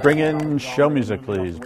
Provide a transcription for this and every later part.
Bring in show music, please.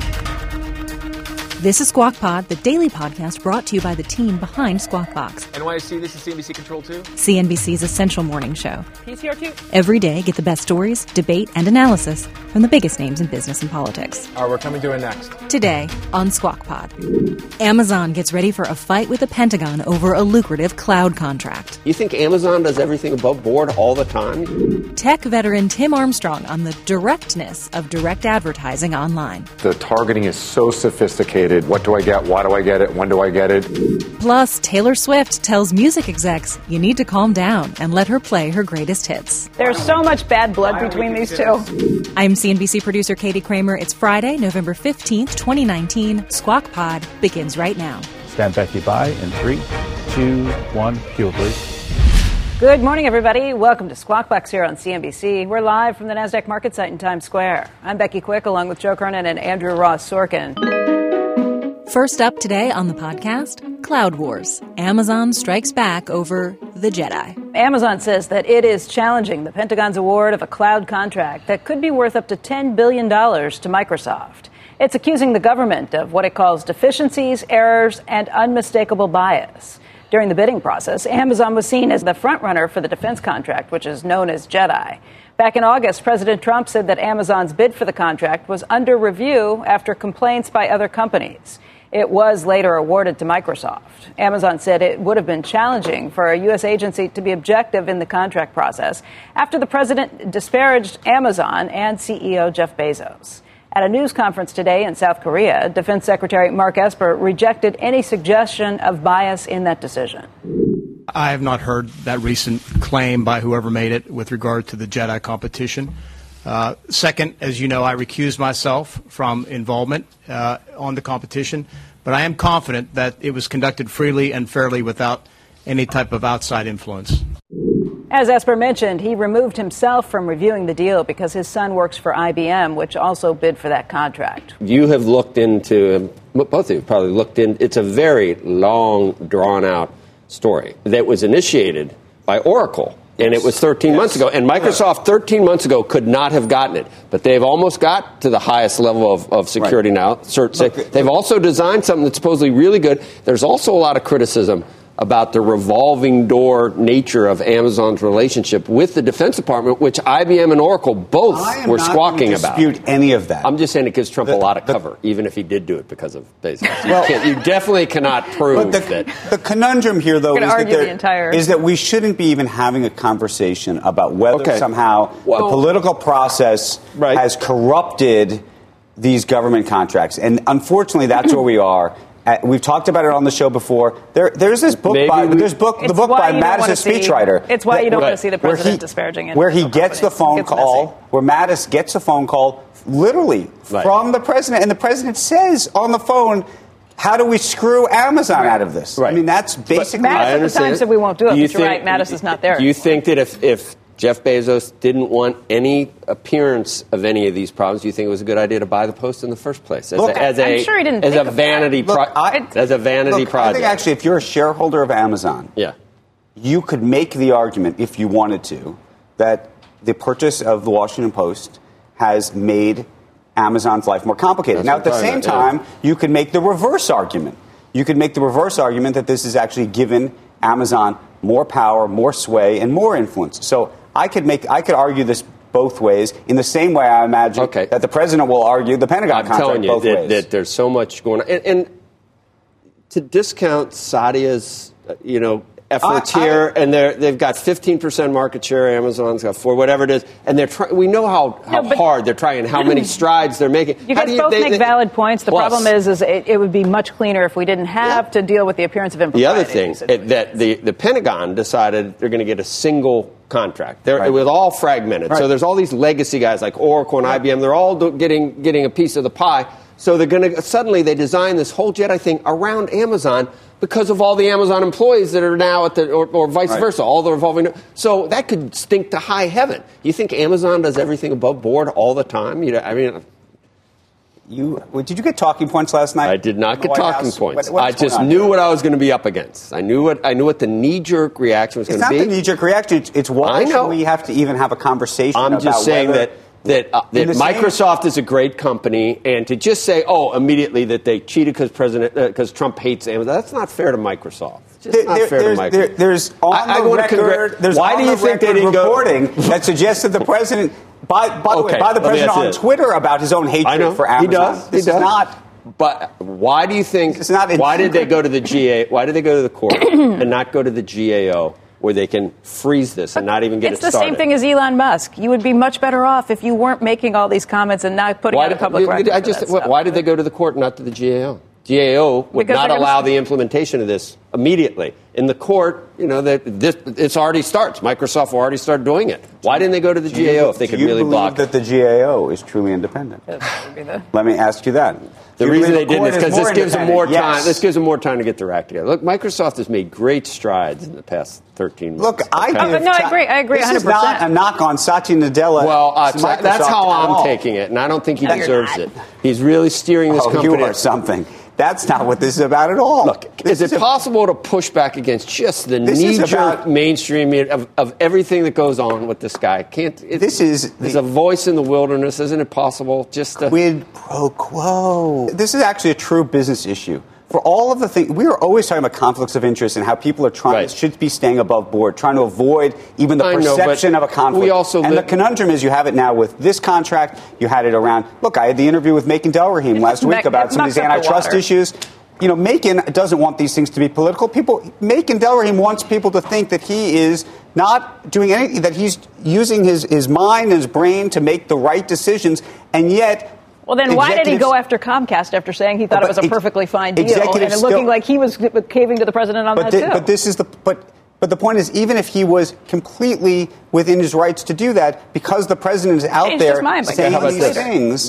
This is Squawk Pod, the daily podcast brought to you by the team behind Squawk Box. NYC, this is CNBC Control 2. CNBC's essential morning show. He's here too. Every day, get the best stories, debate, and analysis from the biggest names in business and politics. We're coming to it next. Today on Squawk Pod, Amazon gets ready for a fight with the Pentagon over a lucrative cloud contract. You think Amazon does everything above board all the time? Tech veteran Tim Armstrong on the directness of direct advertising online. The targeting is so sophisticated. What do I get? Why do I get it? When do I get it? Plus, Taylor Swift tells music execs you need to calm down and let her play her greatest hits. There's so much bad blood between these two. I'm CNBC producer Katie Kramer. It's Friday, November 15th, 2019. Squawk Pod begins right now. Stand Becky by in 3, 2, 1. Cue, please. Good morning, everybody. Welcome to Squawk Box here on CNBC. We're live from the NASDAQ market site in Times Square. I'm Becky Quick, along with Joe Kernan and Andrew Ross Sorkin. First up today on the podcast, Cloud Wars. Amazon strikes back over the Jedi. Amazon says that it is challenging the Pentagon's award of a cloud contract that could be worth up to $10 billion to Microsoft. It's accusing the government of what it calls deficiencies, errors, and unmistakable bias. During the bidding process, Amazon was seen as the frontrunner for the defense contract, which is known as JEDI. Back in August, President Trump said that Amazon's bid for the contract was under review after complaints by other companies. It was later awarded to Microsoft. Amazon said it would have been challenging for a U.S. agency to be objective in the contract process after the president disparaged Amazon and CEO Jeff Bezos. At a news conference today in South Korea, Defense Secretary Mark Esper rejected any suggestion of bias in that decision. I have not heard that recent claim by whoever made it with regard to the JEDI competition. Second, as you know, I recused myself from involvement on the competition, but I am confident that it was conducted freely and fairly without any type of outside influence. As Esper mentioned, he removed himself from reviewing the deal because his son works for IBM, which also bid for that contract. You have looked into, both of you have probably looked in, it's a very long, drawn-out story that was initiated by Oracle. And it was 13 months ago. And Microsoft 13 months ago could not have gotten it. But they've almost got to the highest level of security now. They've also designed something that's supposedly really good. There's also a lot of criticism about the revolving door nature of Amazon's relationship with the Defense Department, which IBM and Oracle both were squawking about. I am not going to dispute any of that. I'm just saying it gives Trump a lot of cover, even if he did do it because of Bezos. You definitely cannot prove that. The conundrum here, though, is that we shouldn't be even having a conversation about whether somehow the political process has corrupted these government contracts. And unfortunately, that's where we are. We've talked about it on the show before. There's this book by Mattis' speechwriter. It's why you don't want to see the president disparaging it. Where he gets the phone call, where Mattis gets a phone call, literally from the president, and the president says on the phone, "How do we screw Amazon out of this?" Right. I mean, that's basically. Mattis at the time said we won't do it. But you're right. Mattis is not there. Do you think that if Jeff Bezos didn't want any appearance of any of these problems, do you think it was a good idea to buy the Post in the first place? I'm sure he didn't. As a vanity project. I think actually, if you're a shareholder of Amazon, you could make the argument, if you wanted to, that the purchase of the Washington Post has made Amazon's life more complicated. Now, at the same time, you could make the reverse argument. You could make the reverse argument that this has actually given Amazon more power, more sway, and more influence. So I could argue this both ways in the same way I imagine that the president will argue the Pentagon contract both ways. That there's so much going on. And to discount Satya's, efforts here, and they've got 15% market share. Amazon's got 4%, whatever it is, and we know how hard they're trying, how many strides they're making. You guys both make valid points. The problem is it would be much cleaner if we didn't have to deal with the appearance of impropriety. The other thing that the Pentagon decided they're going to get a single contract. It was all fragmented. Right. So there's all these legacy guys like Oracle and IBM. They're all getting a piece of the pie. So they're going to suddenly they design this whole JEDI thing around Amazon because of all the Amazon employees that are now at or vice versa, all the revolving. So that could stink to high heaven. You think Amazon does everything above board all the time? Did you get talking points last night? I did not get talking points. I just knew what I was going to be up against. I knew what the knee-jerk reaction was going to be. It's not the knee-jerk reaction. It's why should we have to even have a conversation about saying whether that that Microsoft is a great company, and to just say, immediately that they cheated because Trump hates Amazon, that's not fair to Microsoft. It's just not fair to Microsoft. There's on the record, why do you think they didn't reporting that suggests that the president, by the president on Twitter about his own hatred for Amazon. He does. Not. But why do you think? Why did they go to the GA? Why did they go to the court and not go to the GAO, where they can freeze this and not even get it started? It's the same thing as Elon Musk. You would be much better off if you weren't making all these comments and not putting out a public record. Why did they go to the court and not to the GAO? GAO would not allow the implementation of this immediately. In the court, it's already starts. Microsoft will already start doing it. Why didn't they go to the GAO if they could really block it? Do you believe that the GAO is truly independent? Let me ask you that. The reason they didn't is because this gives them more time. Yes. This gives them more time to get their act together. Look, Microsoft has made great strides in the past 13 months. Look, I agree. I agree 100%. This is not a knock on Satya Nadella. Well, that's how I'm taking it, and I don't think he deserves it. He's really steering this company. You are something. That's not what this is about at all. Look, is it possible to push back against just the knee-jerk mainstream of everything that goes on with this guy? There's a voice in the wilderness. Isn't it possible? Just quid pro quo. This is actually a true business issue. For all of the things, we are always talking about conflicts of interest and how people are should be staying above board, trying to avoid even the perception of a conflict. The conundrum is you have it now with this contract. You had it around. Look, I had the interview with Macon Delrahim last week about some of these antitrust issues. Macon doesn't want these things to be political. Macon Delrahim wants people to think that he is not doing anything, that he's using his mind and his brain to make the right decisions, and yet. Well, then why did he go after Comcast after saying he thought it was a perfectly fine deal and looking like he was caving to the president on that too? But the point is, even if he was completely within his rights to do that, because the president is out there saying these things,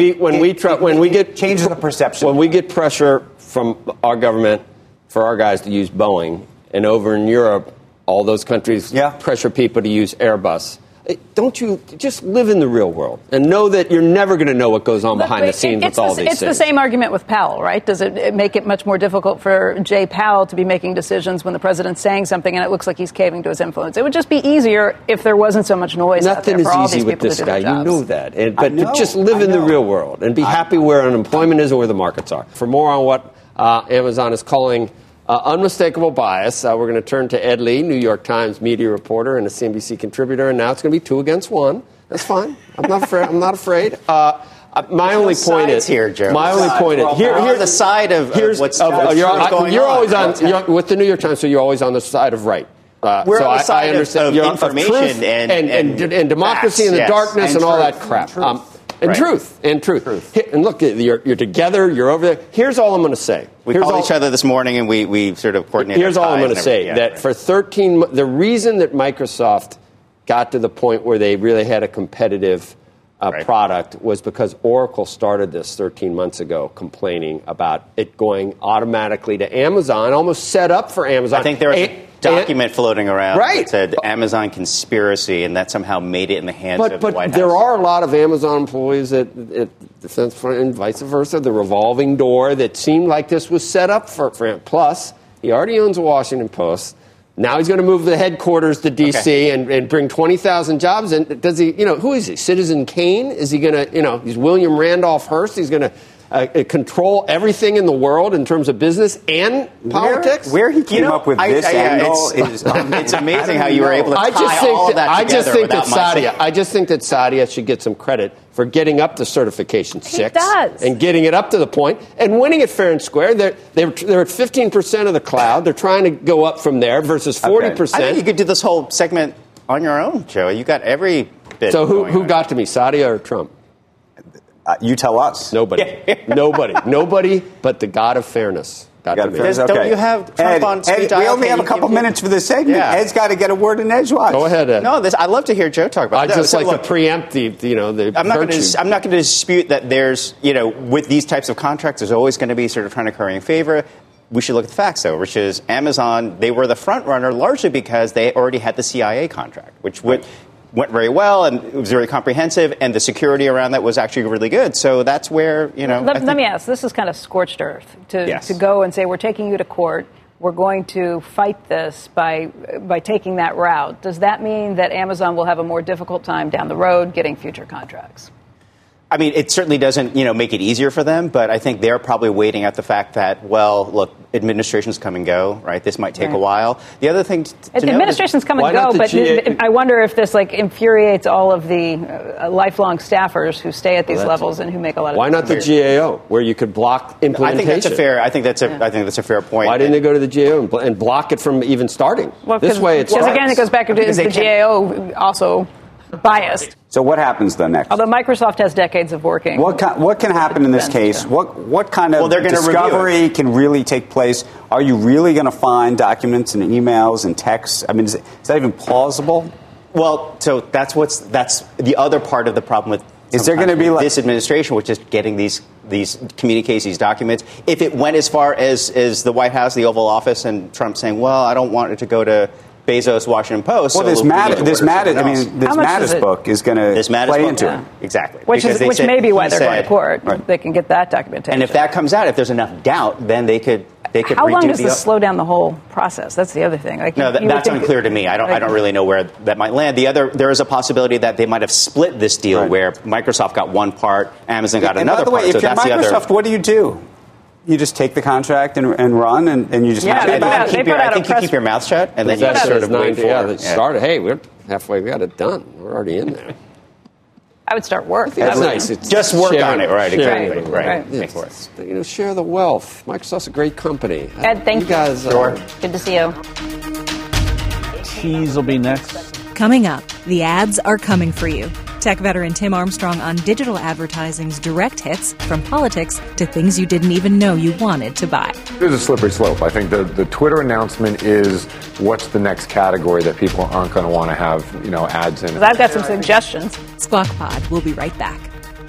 changes the perception. When we get pressure from our government for our guys to use Boeing, and over in Europe, all those countries pressure people to use Airbus. Don't you just live in the real world and know that you're never going to know what goes on behind the scenes with all these things? It's the same argument with Powell, right? Does it make it much more difficult for Jay Powell to be making decisions when the president's saying something and it looks like he's caving to his influence? It would just be easier if there wasn't so much noise out there for all these people to do their jobs. Nothing is easy with this guy. You know that. But just live in the real world and be happy where unemployment is and where the markets are. For more on what Amazon is calling unmistakable bias, we're going to turn to Ed Lee, New York Times media reporter and a CNBC contributor, and now it's going to be 2 against 1. That's fine. I'm not afraid. My only point is here, Joe. My only point is here's the side of what's going on. You're always on with the New York Times, so you're always on the side of right. We're on the side of information and democracy and the darkness and all that crap. Truth. And look, you're together. You're over there. Here's all I'm going to say. We called each other this morning, and we sort of coordinated. Here's all I'm going to say. That for 13, the reason that Microsoft got to the point where they really had a competitive product was because Oracle started this 13 months ago, complaining about it going automatically to Amazon, almost set up for Amazon. I think there was a document floating around that said Amazon conspiracy, and that somehow made it in the hands of the White House. But there are a lot of Amazon employees at Defense Front and vice versa, the revolving door that seemed like this was set up for him. Plus, he already owns the Washington Post. Now he's going to move the headquarters to D.C. and bring 20,000 jobs in. Does he, who is he? Citizen Kane? Is he going to, he's William Randolph Hearst. He's going to control everything in the world in terms of business and politics. Where he came up with this angle is it's amazing how you were able to tie all of that together without I just think that Satya should get some credit for getting up to certification 6 and getting it up to the point and winning it fair and square. They're at 15% of the cloud. They're trying to go up from there versus 40%. I think you could do this whole segment on your own, Joe. You got every bit. So who got to me, Satya or Trump? You tell us. Nobody but the God of fairness. Don't you have Trump on speed dial? We only have a couple minutes for this segment. Yeah. Ed's got to get a word in edgewise. Go ahead, Ed. No, I'd love to hear Joe talk about it. I just like to preempt the I'm not going to dispute that there's, with these types of contracts, there's always going to be sort of trying to curry favor. We should look at the facts, though, which is Amazon, they were the front runner largely because they already had the CIA contract, which went very well, and it was very comprehensive, and the security around that was actually really good. So that's where, Let me ask, this is kind of scorched earth to go and say, we're taking you to court. we're going to fight this by taking that route, does that mean that Amazon will have a more difficult time down the road getting future contracts? I mean, it certainly doesn't, make it easier for them, but I think they're probably waiting at the fact that, well, look, administrations come and go, right? This might take a while. The other thing to note administrations come and go, but I wonder if this infuriates all of the lifelong staffers who stay at these levels and who make a lot of. Why not the GAO, where you could block implementation? I think that's a fair point. Why didn't they go to the GAO and block it from even starting? Well, this way, it's because again, it goes back to the GAO also biased. So what happens then next? Although Microsoft has decades of working. What can happen in this case? What kind of discovery can really take place? Are you really going to find documents and emails and texts? I mean, is that even plausible? Well, so that's the other part of the problem with. Is there going to be this administration, which is getting these communiques, these documents? If it went as far as the White House, the Oval Office, and Trump saying, "Well, I don't want it to go to Bezos, Washington Post." Well, this Mattis book is going to play into it. Exactly. Which may be why they're going to court. Right. They can get that documentation. And if that comes out, if there's enough doubt, then they could. How long does this slow down the whole process? That's the other thing. That's unclear to me. I don't really know where that might land. There is a possibility that they might have split this deal where Microsoft got one part, Amazon got another part. By the way, if you're Microsoft, what do? You just take the contract and run, and you just I think you keep your mouth shut, and then you just sort of wait for it. Started. Hey, we're halfway. We got it done. We're already in there. I would start work. That's nice. Just work on it, right? Exactly. Right. Yeah, share the wealth. Microsoft's a great company. Ed, thank you. Guys, good to see you. Tease will be next. Coming up, the ads are coming for you. Tech veteran Tim Armstrong on digital advertising's direct hits, from politics to things you didn't even know you wanted to buy. There's a slippery slope. I think the Twitter announcement is what's the next category that people aren't going to want to have, ads in. I've got some suggestions. Squawk Pod. We'll be right back.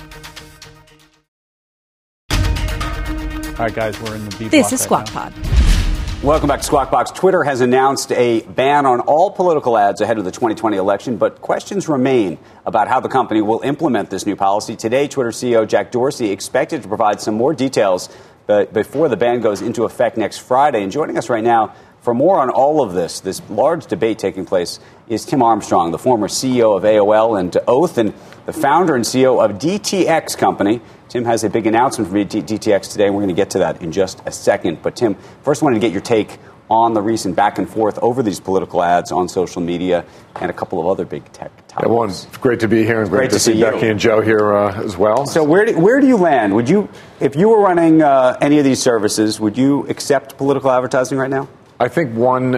All right, guys, we're in the B block. This is Squawk Pod. Welcome back to Squawk Box. Twitter has announced a ban on all political ads ahead of the 2020 election, but questions remain about how the company will implement this new policy. Today, Twitter CEO Jack Dorsey expected to provide some more details before the ban goes into effect next Friday. And joining us right now for more on all of this large debate taking place, is Tim Armstrong, the former CEO of AOL and Oath, and the founder and CEO of DTX Company. Tim has a big announcement for DTX today, and we're going to get to that in just a second. But, Tim, first I wanted to get your take on the recent back and forth over these political ads on social media and a couple of other big tech topics. Well, it's great to be here, and great to see Becky and Joe here as well. So where do you land? If you were running any of these services, would you accept political advertising right now? I think,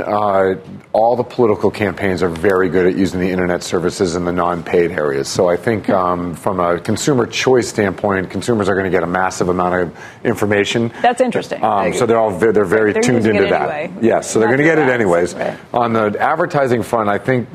all the political campaigns are very good at using the internet services in the non-paid areas. So I think from a consumer choice standpoint, consumers are going to get a massive amount of information. That's interesting. So they're very tuned into that. Anyway. Yes, so they're going to get it anyways. Right. On the advertising front, I think,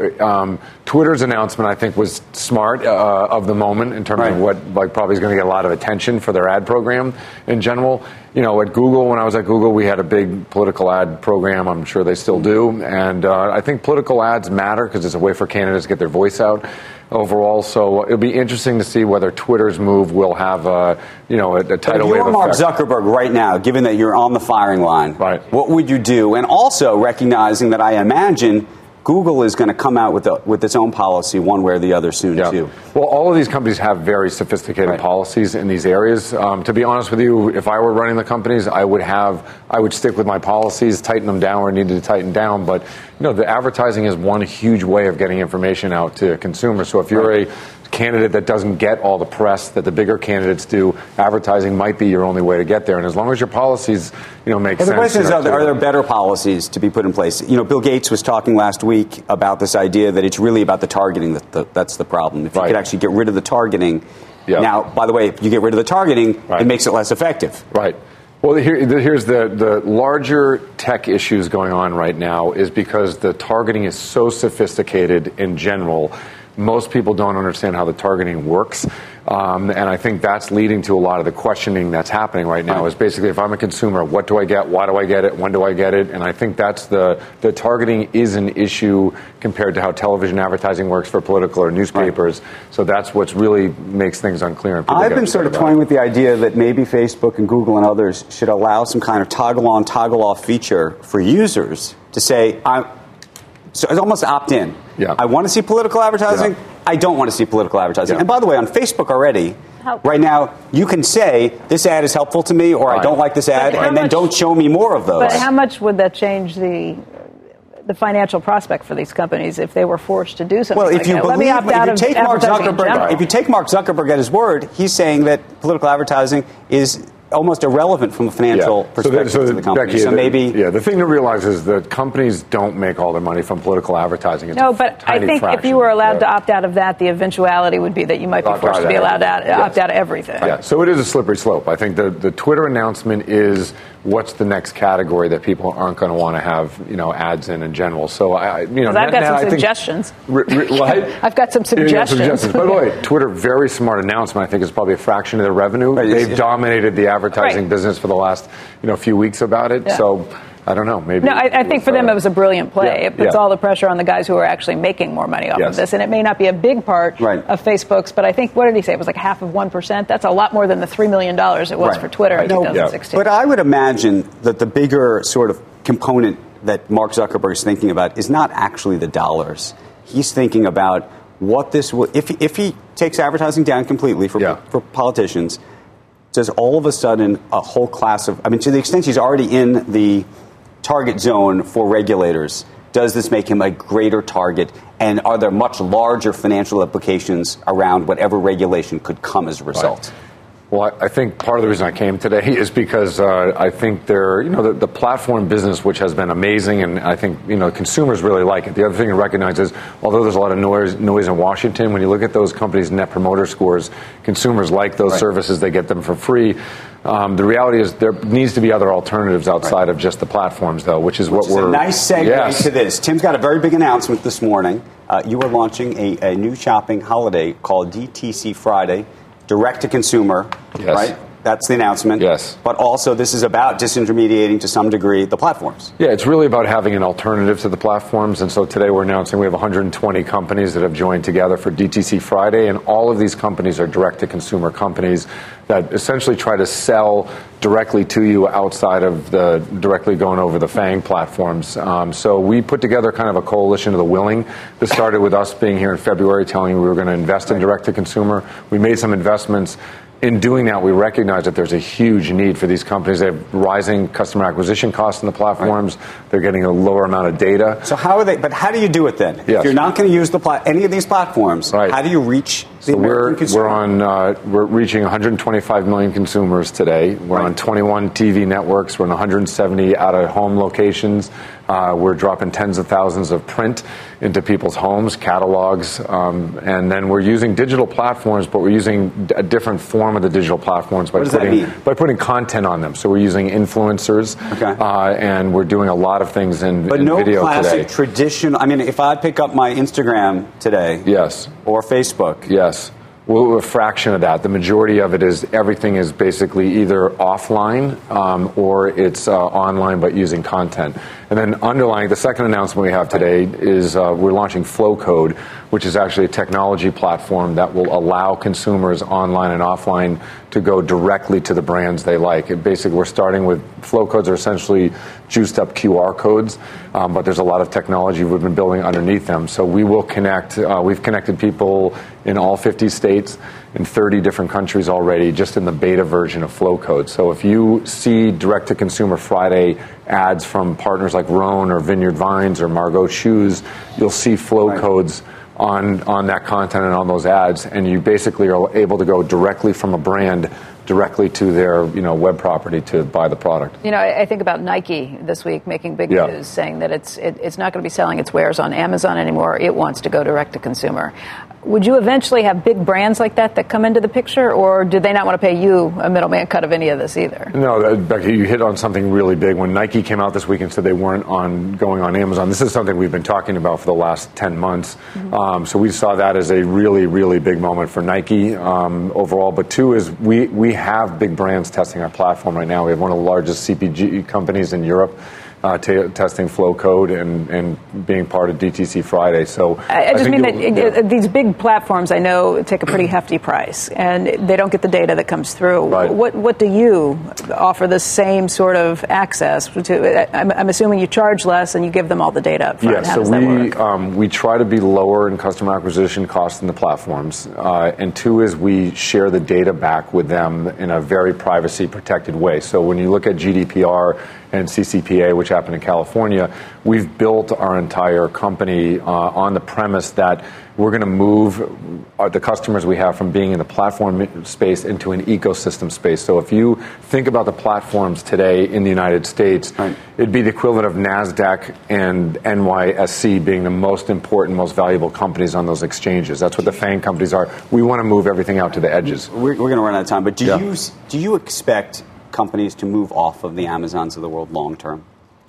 Twitter's announcement, I think, was smart of the moment in terms of what probably is going to get a lot of attention for their ad program in general. At Google, when I was at Google, we had a big political ad program. I'm sure they still do. And I think political ads matter because it's a way for candidates to get their voice out overall. So it'll be interesting to see whether Twitter's move will have a tidal wave effect. If you're Mark Zuckerberg right now, given that you're on the firing line, what would you do? And also recognizing that I imagine Google is going to come out with its own policy one way or the other soon, too. Well, all of these companies have very sophisticated policies in these areas. To be honest with you, if I were running the companies, I would stick with my policies, tighten them down where I needed to tighten down. But, the advertising is one huge way of getting information out to consumers. So if you're a candidate that doesn't get all the press that the bigger candidates do, advertising might be your only way to get there. And as long as your policies, make sense. The question is, are there better policies to be put in place? Bill Gates was talking last week about this idea that it's really about the targeting that's the problem. If you could actually get rid of the targeting. Now, by the way, if you get rid of the targeting, it makes it less effective. Right. Well, here's the larger tech issues going on right now is because the targeting is so sophisticated in general most people don't understand how the targeting works. And I think that's leading to a lot of the questioning that's happening right now is basically, if I'm a consumer, what do I get? Why do I get it? When do I get it? And I think that's the targeting is an issue compared to how television advertising works for political or newspapers. Right. So that's what's really makes things unclear. And I've been sort of toying with the idea that maybe Facebook and Google and others should allow some kind of toggle on, toggle off feature for users to say, so it's almost opt in. Yeah. I want to see political advertising. Yeah. I don't want to see political advertising. Yeah. And by the way, on Facebook already, right now, you can say, this ad is helpful to me, or I don't like this ad, and then don't show me more of those. But how much would that change the financial prospect for these companies if they were forced to do something like that? If you take Mark Zuckerberg at his word, he's saying that political advertising is almost irrelevant from a financial perspective to the company. Becky, the thing to realize is that companies don't make all their money from political advertising. It's but I think if you were allowed to opt out of that, the eventuality would be that you might be forced to be allowed to opt out of everything. Yeah, so it is a slippery slope. I think the Twitter announcement is what's the next category that people aren't going to want to have, ads in general. So I've got some suggestions. I've got some suggestions. By the way, Twitter, very smart announcement. I think it's probably a fraction of their revenue. They've dominated the advertising business for the last few weeks about it. Yeah. So I don't know. Maybe. No, I think for them it was a brilliant play. Yeah, it puts all the pressure on the guys who are actually making more money off of this, and it may not be a big part of Facebook's, but I think, what did he say? It was like 0.5%. That's a lot more than the $3 million it was for Twitter in 2016. But I would imagine that the bigger sort of component that Mark Zuckerberg is thinking about is not actually the dollars. He's thinking about what this will, if he takes advertising down completely for politicians. Does all of a sudden a whole class of, to the extent he's already in the target zone for regulators, does this make him a greater target? And are there much larger financial implications around whatever regulation could come as a result? Right. Well, I think part of the reason I came today is because I think the platform business, which has been amazing, and I think, consumers really like it. The other thing to recognize is, although there's a lot of noise in Washington, when you look at those companies' net promoter scores, consumers like those services. They get them for free. The reality is there needs to be other alternatives outside of just the platforms, though, which is a nice segue to this. Tim's got a very big announcement this morning. You are launching a new shopping holiday called DTC Friday. Direct to consumer, right? That's the announcement. Yes. But also this is about disintermediating to some degree the platforms. Yeah, it's really about having an alternative to the platforms. And so today we're announcing we have 120 companies that have joined together for DTC Friday. And all of these companies are direct to consumer companies that essentially try to sell directly to you outside of the directly going over the FANG platforms. So we put together kind of a coalition of the willing. This started with us being here in February telling you we were going to invest in direct to consumer. We made some investments. In doing that, we recognize that there's a huge need for these companies. They have rising customer acquisition costs in the platforms. They're getting a lower amount of data. So how do you do it then? Yes. If you're not going to use any of these platforms, how do you reach the American consumer? We're reaching 125 million consumers today. We're on 21 TV networks. We're in 170 out-of-home locations. We're dropping tens of thousands of print into people's homes, catalogs, and then we're using digital platforms, but we're using a different form of the digital platforms by putting content on them. So we're using influencers, and we're doing a lot of things in video today. But no classic traditional. If I pick up my Instagram today, or Facebook, well, a fraction of that. The majority of it is everything is basically either offline or it's online but using content. And then underlying, the second announcement we have today is we're launching Flowcode, which is actually a technology platform that will allow consumers online and offline to go directly to the brands they like. Basically, we're starting with Flowcodes are essentially juiced up QR codes, but there's a lot of technology we've been building underneath them. So we will connect. We've connected people in all 50 states, in 30 different countries already, just in the beta version of Flowcode. So if you see direct-to-consumer Friday ads from partners like Rhone or Vineyard Vines or Margot Shoes, you'll see Flowcodes on that content and on those ads, and you basically are able to go directly from a brand directly to their web property to buy the product. I think about Nike this week making big news, saying that it's not going to be selling its wares on Amazon anymore. It wants to go direct to consumer. would you eventually have big brands like that come into the picture, or do they not want to pay you a middleman cut of any of this either? No, Becky, you hit on something really big. When Nike came out this week and said they weren't going on Amazon, this is something we've been talking about for the last 10 months. Mm-hmm. So we saw that as a really, really big moment for Nike overall. But two is we have big brands testing our platform right now. We have one of the largest CPG companies in Europe testing Flow Code and being part of DTC Friday. So I just mean that these big platforms, I know, take a pretty hefty price, and they don't get the data that comes through. Right. What do you offer the same sort of access to? I'm assuming you charge less and you give them all the data up front. Yeah, How so does that work? We try to be lower in customer acquisition costs than the platforms. And two is we share the data back with them in a very privacy protected way. So when you look at GDPR and CCPA, which happened in California, we've built our entire company on the premise that we're going to move the customers we have from being in the platform space into an ecosystem space. So if you think about the platforms today in the United States, right, it'd be the equivalent of NASDAQ and NYSE being the most important, most valuable companies on those exchanges. That's what the FANG companies are. We want to move everything out to the edges. We're going to run out of time, but do you expect companies to move off of the Amazons of the world long term?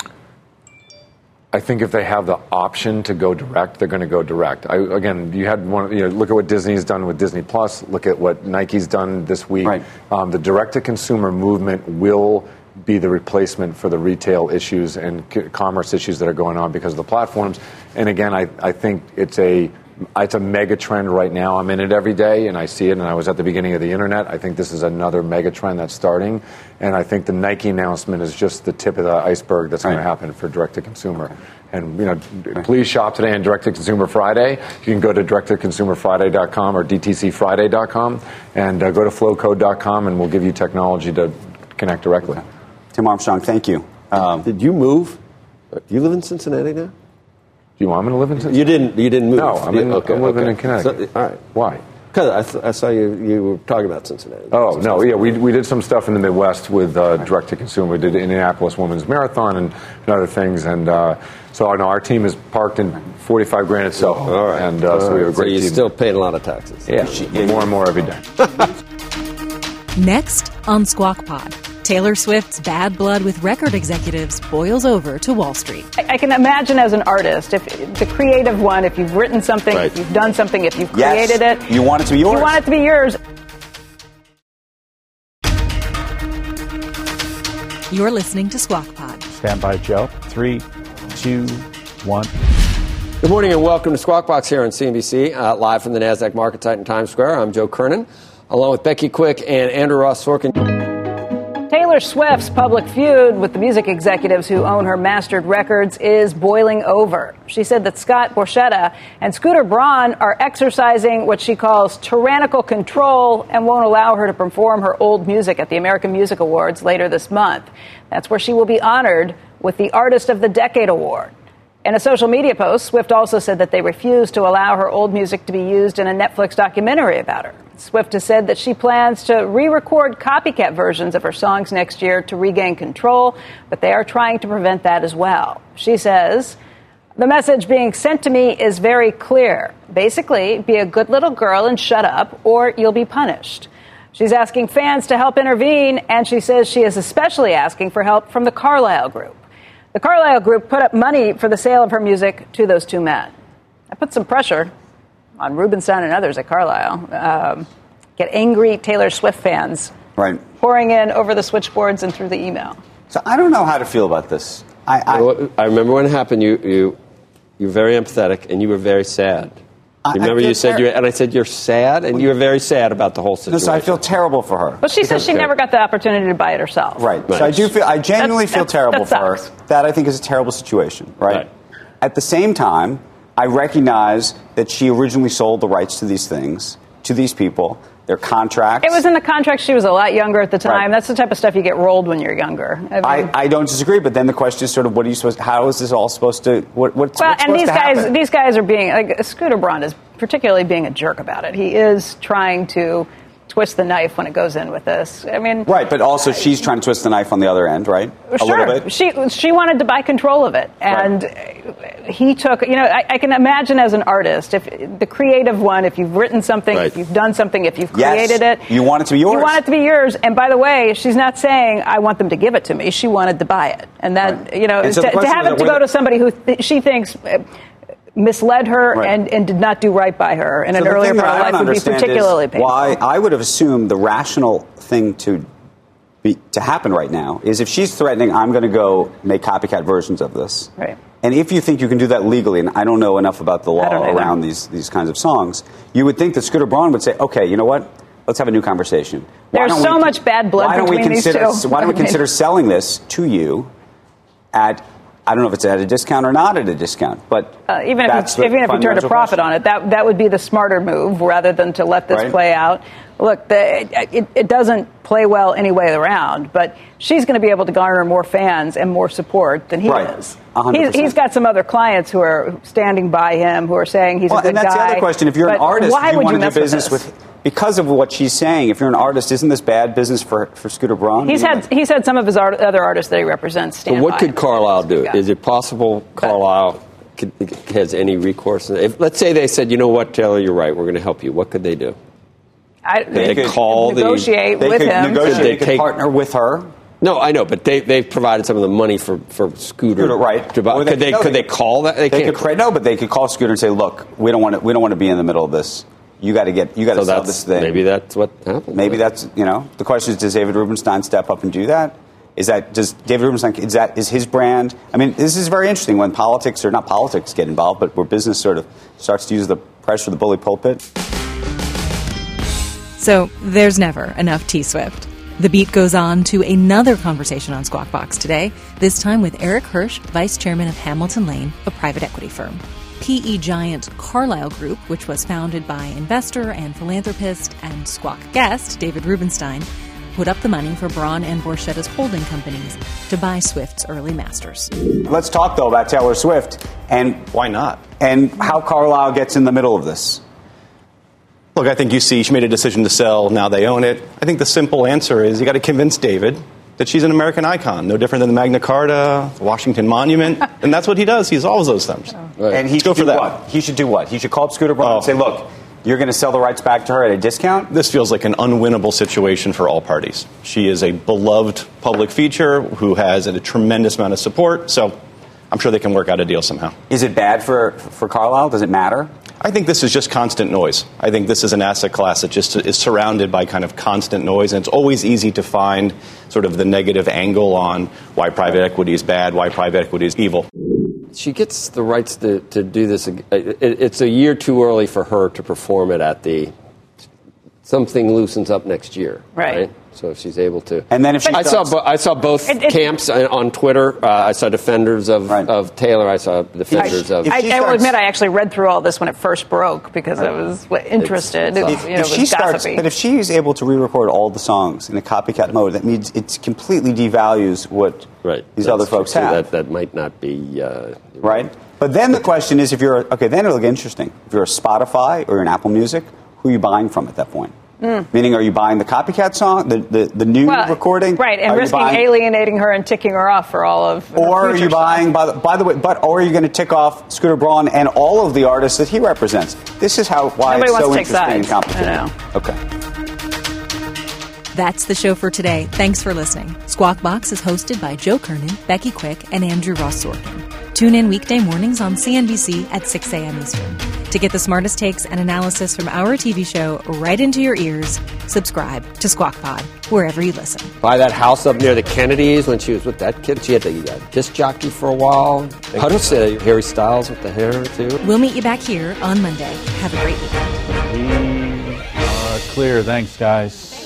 I think if they have the option to go direct, they're going to go direct. Again, you had one. Look at what Disney's done with Disney Plus. Look at what Nike's done this week. Right. The direct-to-consumer movement will be the replacement for the retail issues and commerce issues that are going on because of the platforms. And again, I think it's a mega trend right now. I'm in it every day, and I see it, and I was at the beginning of the internet. I think this is another mega trend that's starting, and I think the Nike announcement is just the tip of the iceberg that's going to happen for direct-to-consumer. Okay. And, please shop today on Direct-to-Consumer Friday. You can go to directtoconsumerfriday.com or dtcfriday.com and go to flowcode.com, and we'll give you technology to connect directly. Okay. Tim Armstrong, thank you. Did you move? Do you live in Cincinnati now? Do you want me to live in Cincinnati? You didn't move. No, I'm living in Connecticut. So, all right. Why? Because I saw you were talking about Cincinnati. Oh, no, yeah, we did some stuff in the Midwest with direct-to-consumer. We did Indianapolis Women's Marathon and other things, and so I know our team is parked in 45 Granite Cell. All right. And so we have a great team. So you're still paying a lot of taxes. Yeah, more and more every day. Next on Squawk Pod, Taylor Swift's bad blood with record executives boils over to Wall Street. I can imagine as an artist, if the creative one, if you've written something, if you've done something, if you've created it. You want it to be yours. You want it to be yours. You're listening to Squawk Pod. Stand by, Joe. 3, 2, 1. Good morning and welcome to Squawk Box here on CNBC, live from the NASDAQ market site in Times Square. I'm Joe Kernan, along with Becky Quick and Andrew Ross Sorkin. Taylor Swift's public feud with the music executives who own her mastered records is boiling over. She said that Scott Borchetta and Scooter Braun are exercising what she calls tyrannical control and won't allow her to perform her old music at the American Music Awards later this month. That's where she will be honored with the Artist of the Decade Award. In a social media post, Swift also said that they refused to allow her old music to be used in a Netflix documentary about her. Swift has said that she plans to re-record copycat versions of her songs next year to regain control, but they are trying to prevent that as well. She says, "The message being sent to me is very clear. Basically, be a good little girl and shut up, or you'll be punished." She's asking fans to help intervene, and she says she is especially asking for help from the Carlyle Group. The Carlyle Group put up money for the sale of her music to those two men. I put some pressure on Rubenstein and others at Carlyle. Get angry Taylor Swift fans pouring in over the switchboards and through the email. So I don't know how to feel about this. I remember when it happened, you were very empathetic and you were very sad. Remember you said and I said you're sad, and you were very sad about the whole situation. No, so I feel terrible for her. But she says she never got the opportunity to buy it herself. Right. So I genuinely feel terrible for her. That I think is a terrible situation. Right. At the same time, I recognize that she originally sold the rights to these things to these people. Their contracts. It was in the contract. She was a lot younger at the time. Right. That's the type of stuff you get rolled when you're younger. I don't disagree, but then the question is sort of, what are you supposed? How is this all supposed to? What's and these guys are being like Scooter Braun is particularly being a jerk about it. He is trying to twist the knife when it goes in with this. I mean, right, but also she's trying to twist the knife on the other end, right? Sure. A little bit. She wanted to buy control of it, and he took. I can imagine as an artist, if the creative one, if you've written something, if you've done something, if you've created it, you want it to be yours. You want it to be yours. And by the way, she's not saying I want them to give it to me. She wanted to buy it, and that and so to have it to go to somebody who she thinks misled her and did not do right by her in an earlier part of life would be particularly painful. Why I would have assumed the rational thing to happen right now is if she's threatening, I'm going to go make copycat versions of this. Right. And if you think you can do that legally, and I don't know enough about the law around these kinds of songs, you would think that Scooter Braun would say, okay, you know what? Let's have a new conversation. There's so much bad blood between these two. Why don't we consider selling this to you at, I don't know if it's at a discount or not at a discount, but even if you turn a profit on it, that would be the smarter move rather than to let this play out. Look, it doesn't play well any way around, but she's going to be able to garner more fans and more support than he is. 100%. He's got some other clients who are standing by him, who are saying he's a good guy. And that's the other question. If you're an artist, why you would want you to do business with... Because of what she's saying, if you're an artist, isn't this bad business for Scooter Braun? He's had some of his other artists that he represents stand by. What could Carlyle do? Yeah. Is it possible Carlyle has any recourse? Let's say they said, you know what, Taylor, you're right. We're going to help you. What could they do? They could negotiate with him. They could partner with her. No, I know, but they've provided some of the money for Scooter. Right. Could they call that? They can't. No, but they could call Scooter and say, look, we don't want to be in the middle of this. You got to sell this thing. Maybe that's what happened. Maybe that's, the question is, does David Rubenstein step up and do that? Does David Rubenstein, is his brand? I mean, this is very interesting when politics, or not politics, get involved, but where business sort of starts to use the pressure of the bully pulpit. So there's never enough T-Swift. The Beat goes on to another conversation on Squawk Box today, this time with Eric Hirsch, vice chairman of Hamilton Lane, a private equity firm. PE giant Carlyle Group, which was founded by investor and philanthropist and Squawk guest David Rubenstein, put up the money for Braun and Borchetta's holding companies to buy Swift's early masters. Let's talk, though, about Taylor Swift and why not? And how Carlyle gets in the middle of this. Look, I think you see she made a decision to sell. Now they own it. I think the simple answer is you got to convince David that she's an American icon, no different than the Magna Carta, the Washington Monument, and that's what he does. He solves those things. Right. And he should do what? He should do what? He should call up Scooter Braun and say, look, you're going to sell the rights back to her at a discount? This feels like an unwinnable situation for all parties. She is a beloved public feature who has a tremendous amount of support, so I'm sure they can work out a deal somehow. Is it bad for Carlyle? Does it matter? I think this is just constant noise. I think this is an asset class that just is surrounded by kind of constant noise, and it's always easy to find sort of the negative angle on why private equity is bad, why private equity is evil. She gets the rights to do this. It's a year too early for her to perform it at the... Something loosens up next year, right? So if she's able to... And then if she I saw both camps on Twitter. I saw defenders of Taylor. I saw defenders of... I will admit I actually read through all this when it first broke because I was interested. But if she's able to re-record all the songs in a copycat mode, that means it completely devalues what these other folks have. That might not be... right? But then the question is, then it'll get interesting. If you're a Spotify or you're an Apple Music, who are you buying from at that point? Meaning, are you buying the copycat song, the new recording? Right, and risking alienating her and ticking her off for all of or are you buying, by the way, or are you going to tick off Scooter Braun and all of the artists that he represents? This is why Nobody it's so interesting and complicated. I know. Okay. That's the show for today. Thanks for listening. Squawk Box is hosted by Joe Kernan, Becky Quick, and Andrew Ross Sorkin. Tune in weekday mornings on CNBC at 6 a.m. Eastern. To get the smartest takes and analysis from our TV show right into your ears, subscribe to Squawk Pod, wherever you listen. Buy that house up near the Kennedys when she was with that kid. She had the disc jockey for a while. How do you say Harry Styles with the hair, too? We'll meet you back here on Monday. Have a great weekend. We are clear. Thanks, guys.